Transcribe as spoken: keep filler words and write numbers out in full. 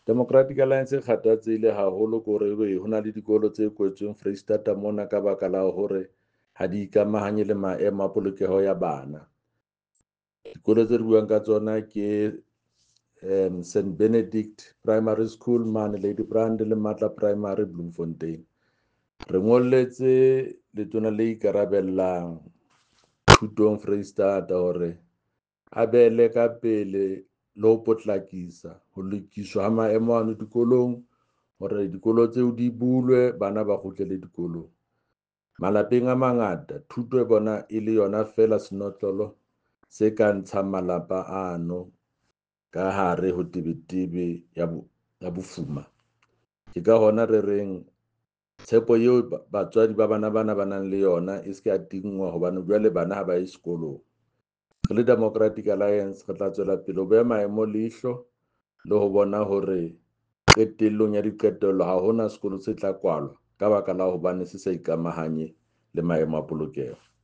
Democratic Alliance e kgathatsehile haholo ke hore ebe ho na le dikolo tse kwetsweng Freistata mona ka baka la hore ha di ikamahanye le maemo a polokeho ya bana. Dikolo tse re buang ka tsona ke um, Saint Benedict Primary School mane Ladybrand le Matla Primary Bloemfontein. Re ngolletse letona le ikarabellang thutong Freistata hore a bele ka pele le ho potlakisa ho lokiswa ha maemo ano dikolong hore dikolo tseo di bulwe bana ba kgutlele dikolong. Malapeng a mangata thuto e bona e le yona fela senotlolo se ka ntshang malapa ano ka hare ho tebetebe ya ya bofuma. Ke ka hona re reng tshepo eo batswadi ba bana bana ba nang le yona e se ka tingwa hobane jwale bana ha ba ye sekolong. Re le Democratic Alliance re tla tswela pele ho beha maemo leihlo le ho bona hore qetellong ya diqetello ha hona sekolo se tla kwalwa ka baka la hobane se sa ikamahanye le maemo a polokeho.